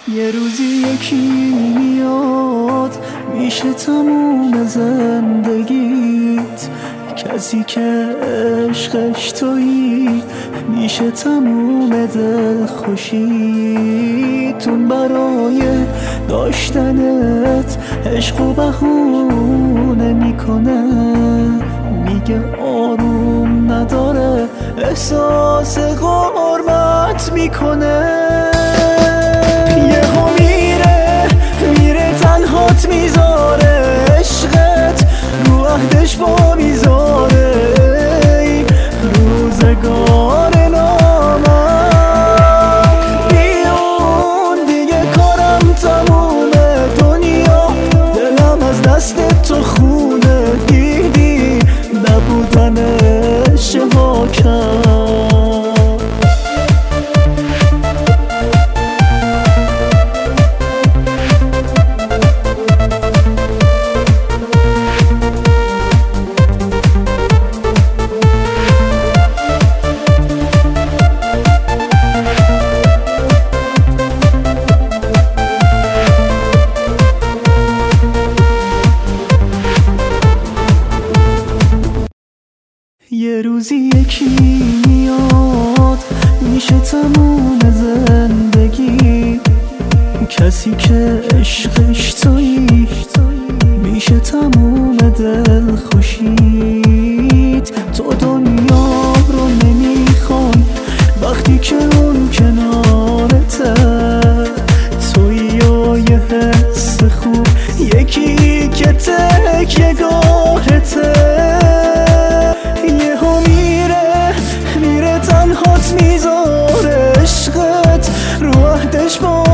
یه روزی یکی میاد میشه تموم زندگیت، کسی که عشقش تویی میشه تموم دلخوشیتون. برای داشتنت عشق و بهونه میکنه، میگه آروم نداره، احساس غربت میکنه. یهو میره تنهات میذاره، عشقت رو عهدش با میذاره. روزگار نامم بیون دیگه کارم تمومه، دنیا دلم از دست تو خونه. دیدی نبودنش ها کرد. یه روزی یکی میاد میشه تموم زندگی، کسی که عشقش تویی میشه تموم دلخوشیت. تو دنیا رو نمیخوای وقتی که اون کنارته، تویی و یه حس خوب، یکی که تکیه گاهته. یهو میره تنهات میذاره، عشقت رو عهدش با